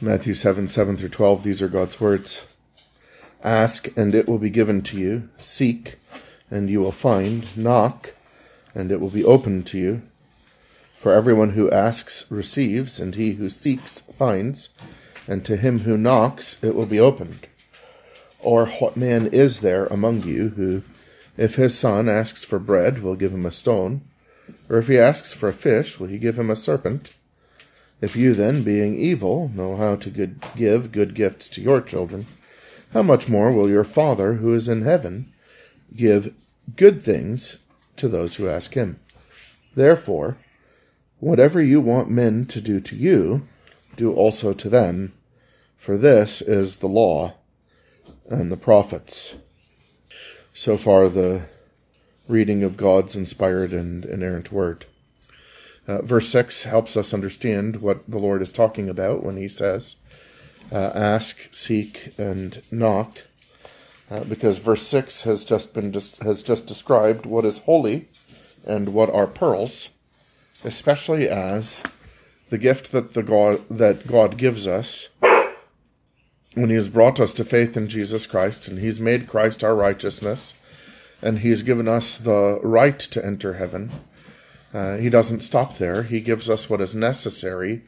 Matthew 7 through 12, these are God's words. Ask, and it will be given to you. Seek, and you will find. Knock, and it will be opened to you. For everyone who asks receives, and he who seeks finds, and to him who knocks it will be opened. Or what man is there among you who, if his son asks for bread, will give him a stone? Or if he asks for a fish, will he give him a serpent? If you then, being evil, know how to give good gifts to your children, how much more will your Father who is in heaven give good things to those who ask him? Therefore, whatever you want men to do to you, do also to them, for this is the law and the prophets. So far, the reading of God's inspired and inerrant word. Verse 6 helps us understand what the Lord is talking about when he says, ask, seek, and knock, because verse 6 has just described what is holy and what are pearls, especially as the gift that God gives us when he has brought us to faith in Jesus Christ, and he's made Christ our righteousness, and he's given us the right to enter heaven. He doesn't stop there. He gives us what is necessary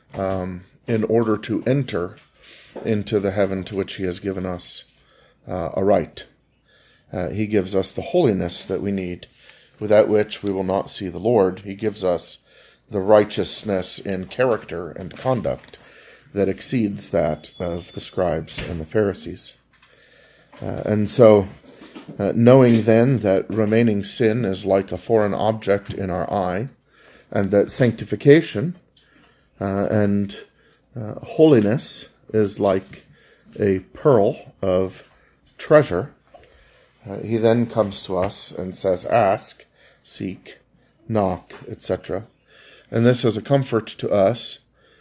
in order to enter into the heaven to which he has given us a right. He gives us the holiness that we need, without which we will not see the Lord. He gives us the righteousness in character and conduct that exceeds that of the scribes and the Pharisees. And so, knowing then that remaining sin is like a foreign object in our eye, and that sanctification and holiness is like a pearl of treasure, he then comes to us and says, ask, seek, knock, etc. And this is a comfort to us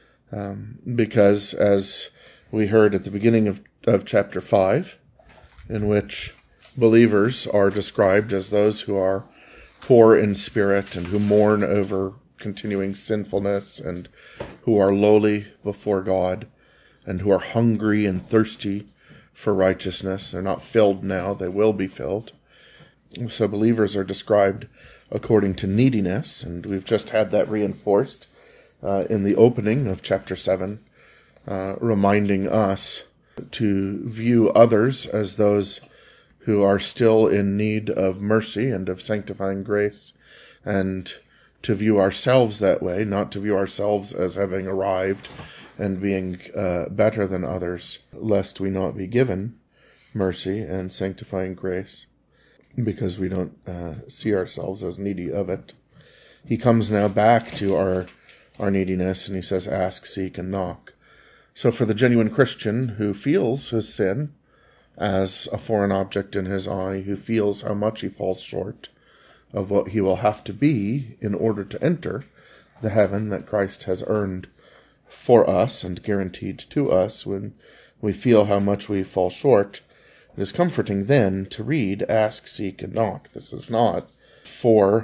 because, as we heard at the beginning of chapter 5, in which believers are described as those who are poor in spirit and who mourn over continuing sinfulness and who are lowly before God and who are hungry and thirsty for righteousness. They're not filled now, they will be filled. So believers are described according to neediness, and we've just had that reinforced in the opening of chapter 7, reminding us to view others as those who are still in need of mercy and of sanctifying grace, and to view ourselves that way, not to view ourselves as having arrived and being better than others, lest we not be given mercy and sanctifying grace, because we don't see ourselves as needy of it. He comes now back to our neediness, and he says, ask, seek, and knock. So for the genuine Christian who feels his sin as a foreign object in his eye, who feels how much he falls short of what he will have to be in order to enter the heaven that Christ has earned for us and guaranteed to us, when we feel how much we fall short, it is comforting then to read, ask, seek, and knock. This is not for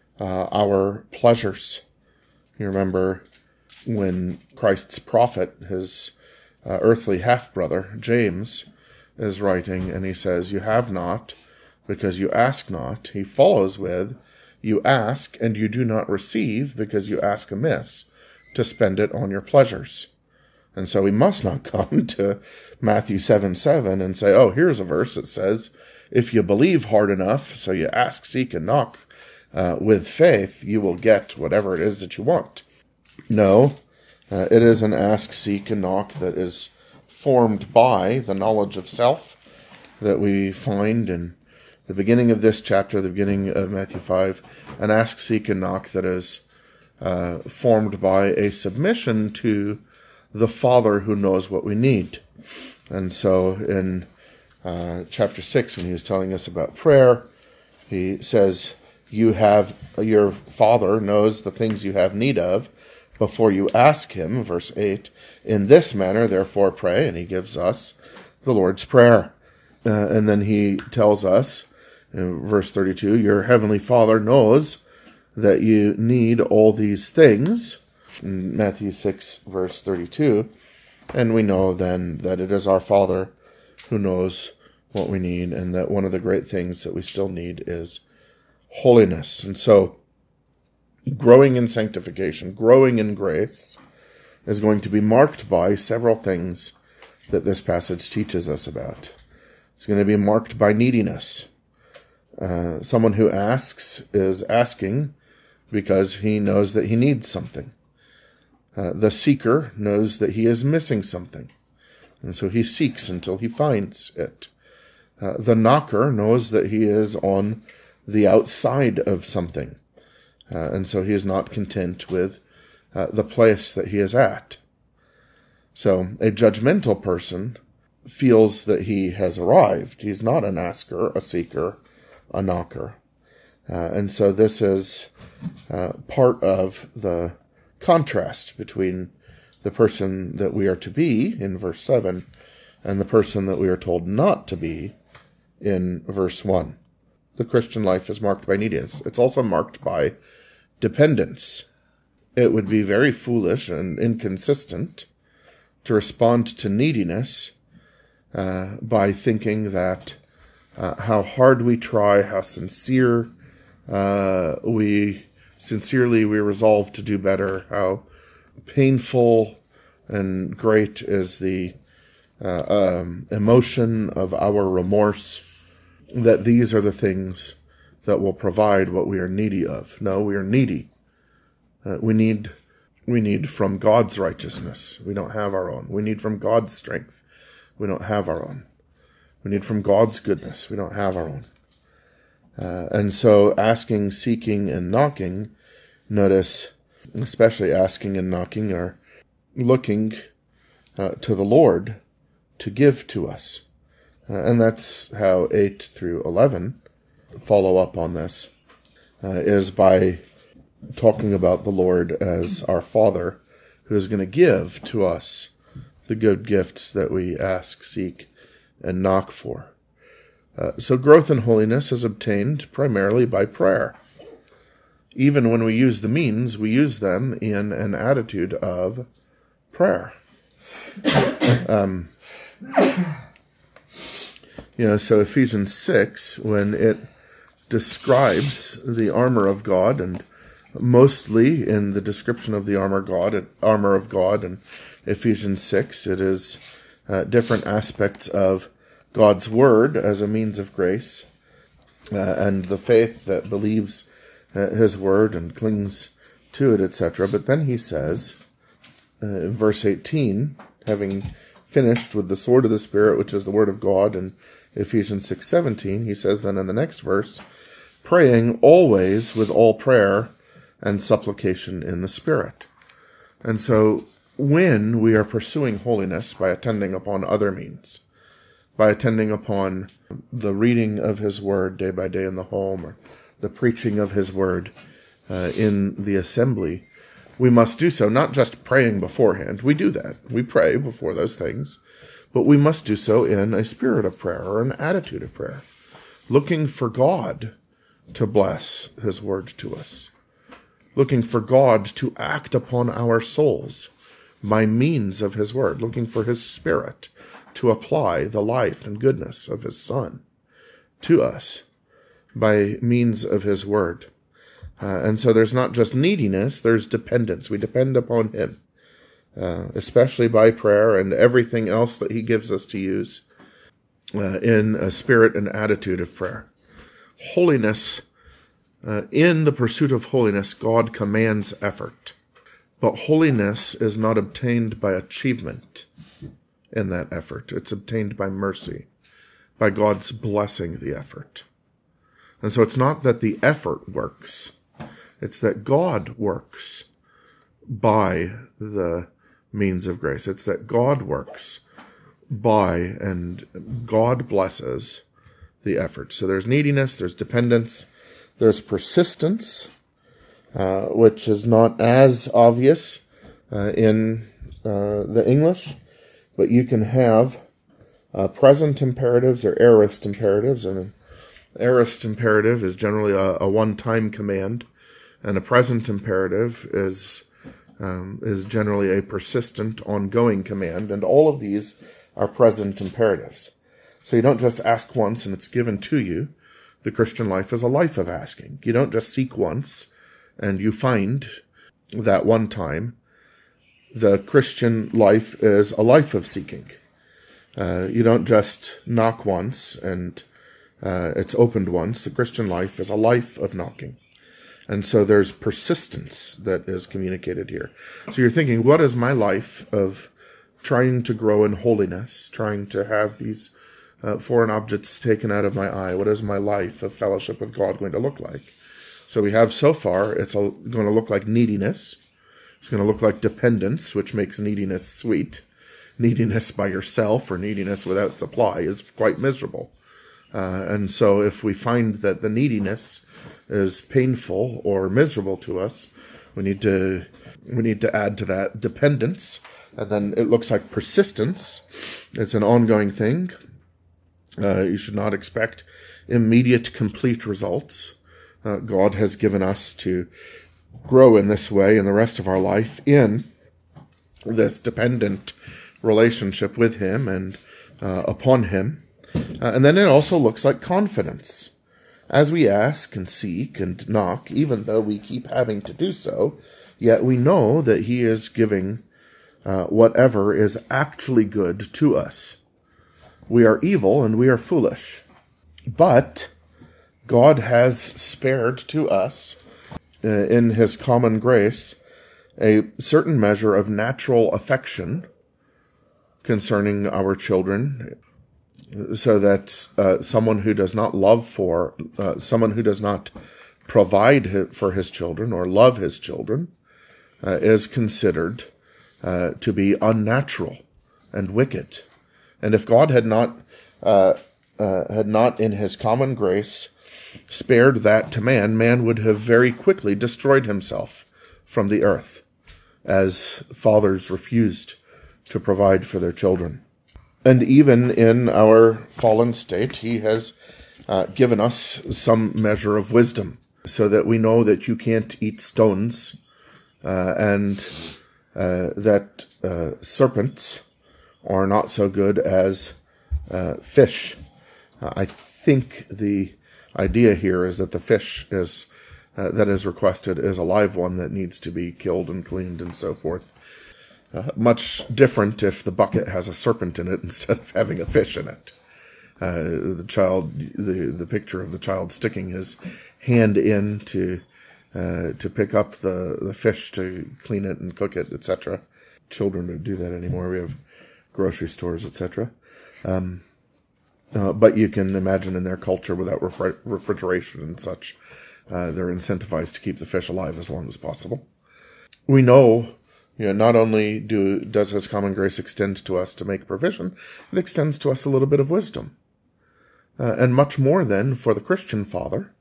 our pleasures. You remember when Christ's prophet, his earthly half-brother, James, is writing, and he says, you have not, because you ask not. He follows with, you ask, and you do not receive, because you ask amiss, to spend it on your pleasures. And so we must not come to Matthew 7:7 and say, oh, here's a verse that says, if you believe hard enough, so you ask, seek, and knock with faith, you will get whatever it is that you want. No, it is an ask, seek, and knock that is formed by the knowledge of self that we find in the beginning of this chapter, the beginning of Matthew 5, an ask, seek, and knock that is formed by a submission to the Father who knows what we need. And so in chapter 6, when he was telling us about prayer, he says, your Father knows the things you have need of before you ask him, verse 8, in this manner, therefore, pray, and he gives us the Lord's Prayer. And then he tells us, in verse 32, your heavenly Father knows that you need all these things. In Matthew 6, verse 32, And we know then that it is our Father who knows what we need, and that one of the great things that we still need is holiness. And so, growing in sanctification, growing in grace, is going to be marked by several things that this passage teaches us about. It's going to be marked by neediness. Someone who asks is asking because he knows that he needs something. The seeker knows that he is missing something, and so he seeks until he finds it. The knocker knows that he is on the outside of something, and so he is not content with the place that he is at. So a judgmental person feels that he has arrived. He's not an asker, a seeker, a knocker. And so this is part of the contrast between the person that we are to be in verse 7 and the person that we are told not to be in verse 1. The Christian life is marked by neediness. It's also marked by dependence. It would be very foolish and inconsistent to respond to neediness by thinking that how hard we try, how we resolve to do better, how painful and great is the emotion of our remorse, that these are the things that will provide what we are needy of. No, we are needy. We need from God's righteousness. We don't have our own. We need from God's strength. We don't have our own. We need from God's goodness. We don't have our own. And so asking, seeking, and knocking, notice, especially asking and knocking, are looking to the Lord to give to us. And that's how 8 through 11 follow up on this, is by talking about the Lord as our Father, who is going to give to us the good gifts that we ask, seek, and knock for. So growth in holiness is obtained primarily by prayer. Even when we use the means, we use them in an attitude of prayer. So Ephesians 6, when it describes the armor of God, and mostly in the description of the armor of God in Ephesians 6, it is different aspects of God's word as a means of grace, and the faith that believes his word and clings to it, etc. But then he says, in verse 18, having finished with the sword of the Spirit, which is the word of God, in Ephesians 6:17, he says then in the next verse, praying always with all prayer and supplication in the Spirit. And so when we are pursuing holiness by attending upon other means, by attending upon the reading of his word day by day in the home, or the preaching of his word in the assembly, we must do so not just praying beforehand. We do that. We pray before those things. But we must do so in a spirit of prayer or an attitude of prayer, looking for God to bless his word to us, looking for God to act upon our souls by means of his word, looking for his Spirit to apply the life and goodness of his Son to us by means of his word. And so there's not just neediness, there's dependence. We depend upon him, especially by prayer and everything else that he gives us to use in a spirit and attitude of prayer. Holiness, in the pursuit of holiness, God commands effort. But holiness is not obtained by achievement in that effort. It's obtained by mercy, by God's blessing the effort. And so it's not that the effort works, it's that God works by the means of grace. It's that God works by, and God blesses the effort. So there's neediness, there's dependence, there's persistence, which is not as obvious in the English, but you can have present imperatives or aorist imperatives, and an aorist imperative is generally a one-time command, and a present imperative is is generally a persistent, ongoing command, and all of these are present imperatives. So you don't just ask once and it's given to you. The Christian life is a life of asking. You don't just seek once and you find that one time. The Christian life is a life of seeking. You don't just knock once and it's opened once. The Christian life is a life of knocking. And so there's persistence that is communicated here. So you're thinking, what is my life of trying to grow in holiness, trying to have these foreign objects taken out of my eye? What is my life of fellowship with God going to look like? So we have so far, it's going to look like neediness. It's going to look like dependence, which makes neediness sweet. Neediness by yourself or neediness without supply is quite miserable. And so if we find that the neediness is painful or miserable to us, we need to add to that dependence. And then it looks like persistence. It's an ongoing thing. You should not expect immediate, complete results. God has given us to grow in this way in the rest of our life in this dependent relationship with Him and upon Him. And then it also looks like confidence. As we ask and seek and knock, even though we keep having to do so, yet we know that He is giving whatever is actually good to us. We are evil and we are foolish, but God has spared to us in His common grace a certain measure of natural affection concerning our children, so that someone who does not someone who does not provide for his children or love his children is considered to be unnatural and wicked. And if God had not in His common grace spared that to man, man would have very quickly destroyed himself from the earth, as fathers refused to provide for their children. And even in our fallen state, He has given us some measure of wisdom, so that we know that you can't eat stones, and that serpents are not so good as fish. I think the idea here is that the fish is that is requested is a live one that needs to be killed and cleaned and so forth. Much different if the bucket has a serpent in it instead of having a fish in it. The picture of the child sticking his hand in to pick up the fish to clean it and cook it, etc. Children don't do that anymore. We have grocery stores, etc. But you can imagine in their culture, without refrigeration and such, they're incentivized to keep the fish alive as long as possible. We know, not only does His common grace extend to us to make provision, it extends to us a little bit of wisdom. And much more than for the Christian father,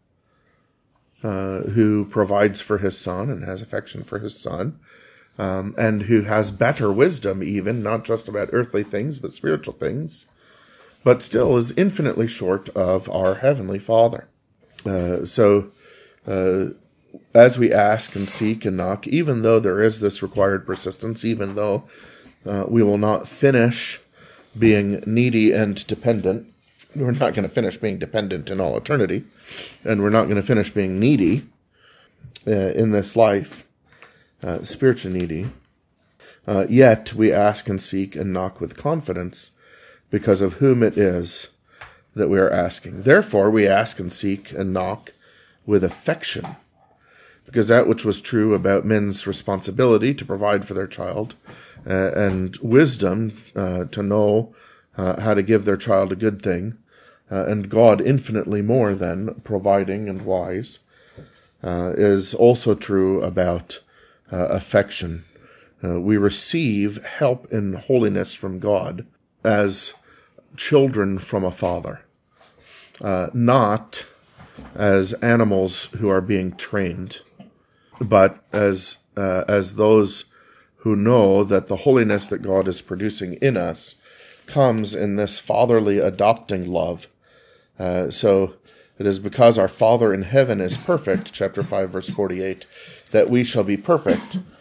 who provides for his son and has affection for his son, and who has better wisdom even, not just about earthly things, but spiritual things, but still is infinitely short of our Heavenly Father. So as we ask and seek and knock, even though there is this required persistence, even though we will not finish being needy and dependent, we're not going to finish being dependent in all eternity, and we're not going to finish being needy in this life, spiritually needy, yet we ask and seek and knock with confidence, because of whom it is that we are asking. Therefore, we ask and seek and knock with affection, because that which was true about men's responsibility to provide for their child, and wisdom to know how to give their child a good thing, and God infinitely more than providing and wise, is also true about affection. We receive help in holiness from God as children from a father, not as animals who are being trained, but as those who know that the holiness that God is producing in us comes in this fatherly adopting love. So it is because our Father in heaven is perfect, chapter 5, verse 48, that we shall be perfect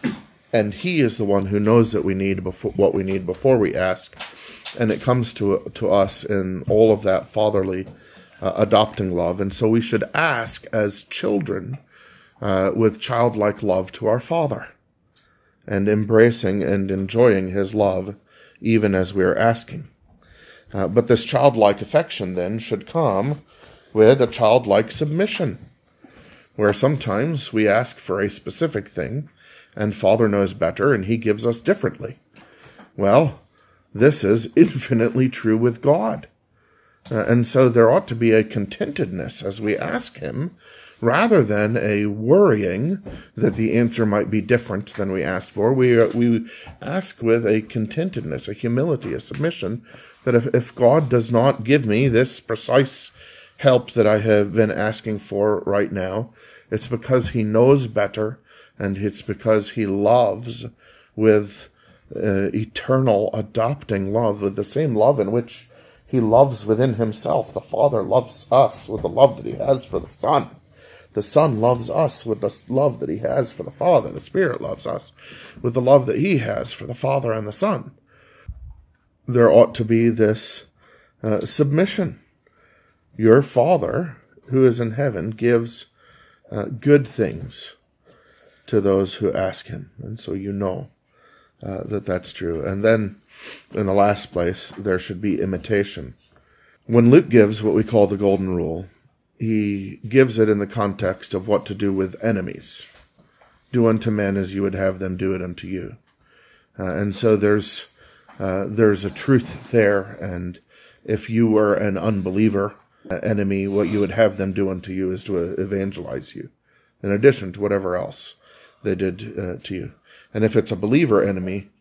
And he is the one who knows that we need what we need before we ask. And it comes to us in all of that fatherly adopting love. And so we should ask as children with childlike love to our Father, and embracing and enjoying his love even as we are asking. But this childlike affection then should come with a childlike submission, where sometimes we ask for a specific thing, and Father knows better, and he gives us differently. Well, this is infinitely true with God. And so there ought to be a contentedness as we ask him, rather than a worrying that the answer might be different than we asked for. We ask with a contentedness, a humility, a submission, that if God does not give me this precise help that I have been asking for right now, it's because he knows better, and it's because he loves with eternal adopting love, with the same love in which he loves within himself. The Father loves us with the love that he has for the Son. The Son loves us with the love that he has for the Father. The Spirit loves us with the love that he has for the Father and the Son. There ought to be this submission. Your Father, who is in heaven, gives good things to those who ask him. And so you know that that's true. And then, in the last place, there should be imitation. When Luke gives what we call the Golden Rule, he gives it in the context of what to do with enemies. Do unto men as you would have them do it unto you. And so there's a truth there, and if you were an unbeliever enemy, what you would have them do unto you is to evangelize you, in addition to whatever else they did to you. And if it's a believer enemy,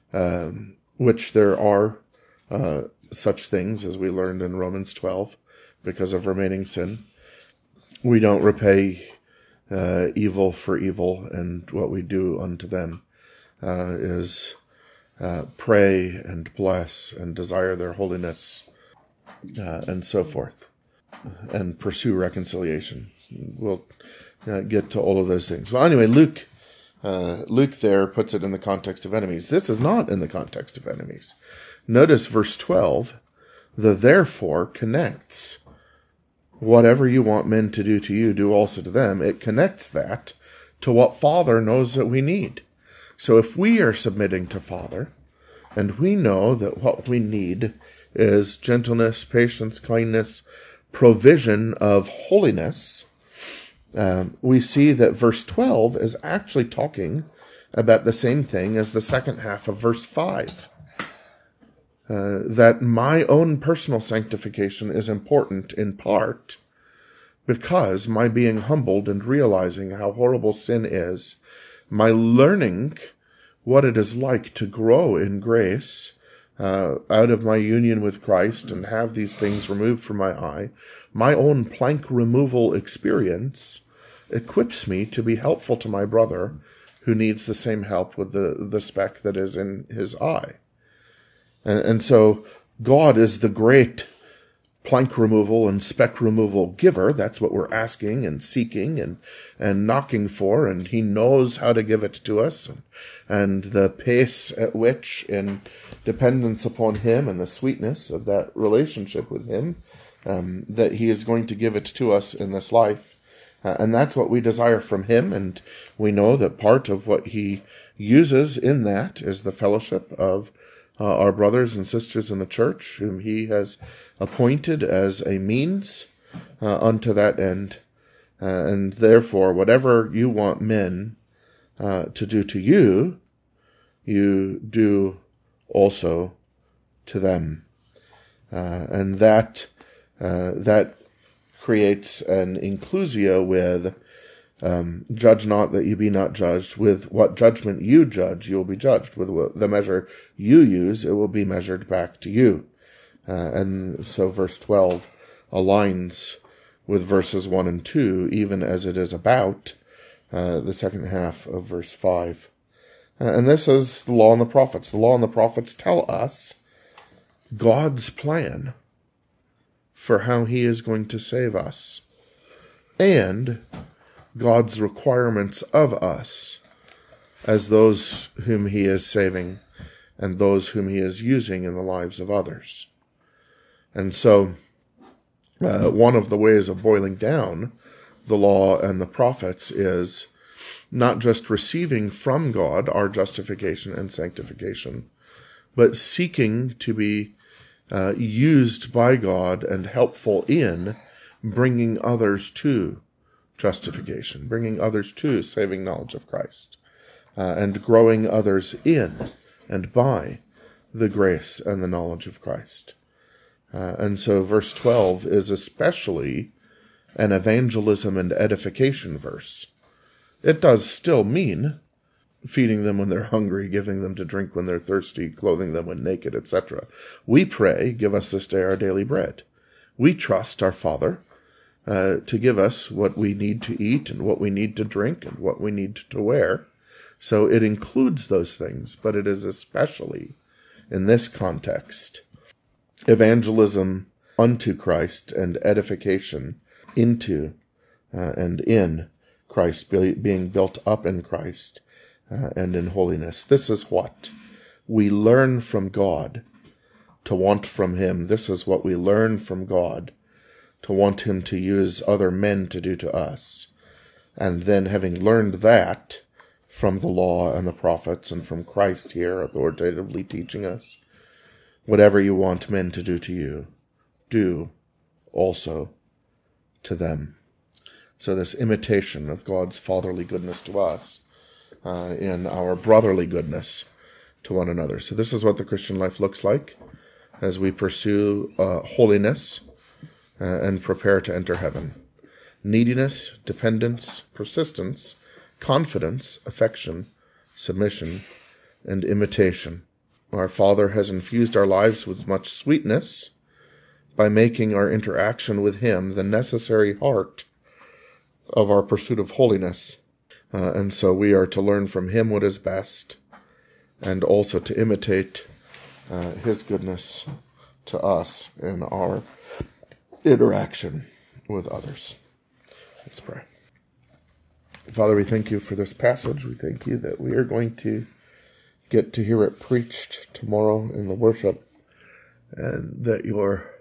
which there are such things, as we learned in Romans 12, because of remaining sin, we don't repay evil for evil, and what we do unto them is pray and bless and desire their holiness, and so forth, and pursue reconciliation. We'll get to all of those things. Well, anyway, Luke there puts it in the context of enemies. This is not in the context of enemies. Notice verse 12, the therefore connects. Whatever you want men to do to you, do also to them. It connects that to what Father knows that we need. So if we are submitting to Father, and we know that what we need is gentleness, patience, kindness, provision of holiness, we see that verse 12 is actually talking about the same thing as the second half of verse 5. That my own personal sanctification is important in part because my being humbled and realizing how horrible sin is, my learning what it is like to grow in grace out of my union with Christ and have these things removed from my eye, my own plank removal experience equips me to be helpful to my brother who needs the same help with the speck that is in his eye. And so God is the great plank removal and speck removal giver. That's what we're asking and seeking and knocking for, and he knows how to give it to us, and the pace at which, in dependence upon him and the sweetness of that relationship with him, that he is going to give it to us in this life. And that's what we desire from him, and we know that part of what he uses in that is the fellowship of our brothers and sisters in the church, whom he has appointed as a means unto that end. And therefore, whatever you want men to do to you, you do also to them. And that creates an inclusio with judge not that you be not judged. With what judgment you judge, you will be judged. With the measure you use, it will be measured back to you. And so verse 12 aligns with verses 1 and 2, even as it is about the second half of verse 5. And this is the law and the prophets. The law and the prophets tell us God's plan for how he is going to save us, and God's requirements of us as those whom he is saving and those whom he is using in the lives of others. And so one of the ways of boiling down the law and the prophets is not just receiving from God our justification and sanctification, but seeking to be used by God and helpful in bringing others to justification, bringing others to saving knowledge of Christ, and growing others in and by the grace and the knowledge of Christ. And so verse 12 is especially an evangelism and edification verse. It does still mean feeding them when they're hungry, giving them to drink when they're thirsty, clothing them when naked, etc. We pray, give us this day our daily bread. We trust our Father to give us what we need to eat and what we need to drink and what we need to wear. So it includes those things, but it is especially, in this context, evangelism unto Christ and edification into and in Christ, being built up in Christ and in holiness. This is what we learn from God to want from him. This is what we learn from God to want him to use other men to do to us. And then having learned that from the law and the prophets and from Christ here authoritatively teaching us, whatever you want men to do to you, do also to them. So this imitation of God's fatherly goodness to us in our brotherly goodness to one another. So this is what the Christian life looks like as we pursue holiness and prepare to enter heaven. Neediness, dependence, persistence, confidence, affection, submission, and imitation. Our Father has infused our lives with much sweetness by making our interaction with him the necessary heart of our pursuit of holiness. And so we are to learn from him what is best and also to imitate his goodness to us in our interaction with others. Let's pray. Father, we thank you for this passage. We thank you that we are going to get to hear it preached tomorrow in the worship, and that your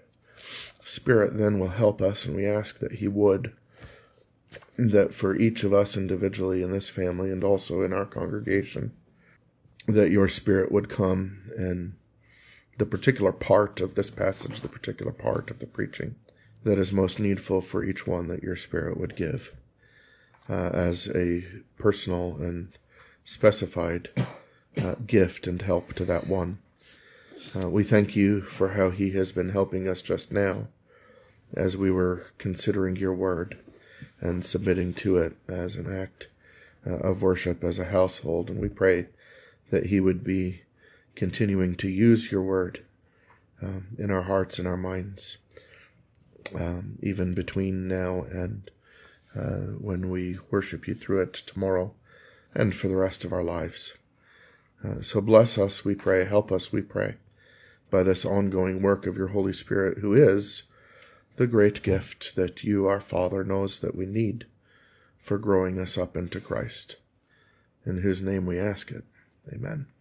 Spirit then will help us, and we ask that he would, that for each of us individually in this family and also in our congregation, that your Spirit would come and the particular part of this passage, the particular part of the preaching that is most needful for each one, that your Spirit would give as a personal and specified gift and help to that one. We thank you for how he has been helping us just now as we were considering your word and submitting to it as an act of worship as a household. And we pray that he would be continuing to use your word in our hearts and our minds, even between now and when we worship you through it tomorrow and for the rest of our lives. So bless us, we pray. Help us, we pray, by this ongoing work of your Holy Spirit, who is the great gift that you, our Father, knows that we need for growing us up into Christ, in whose name we ask it. Amen.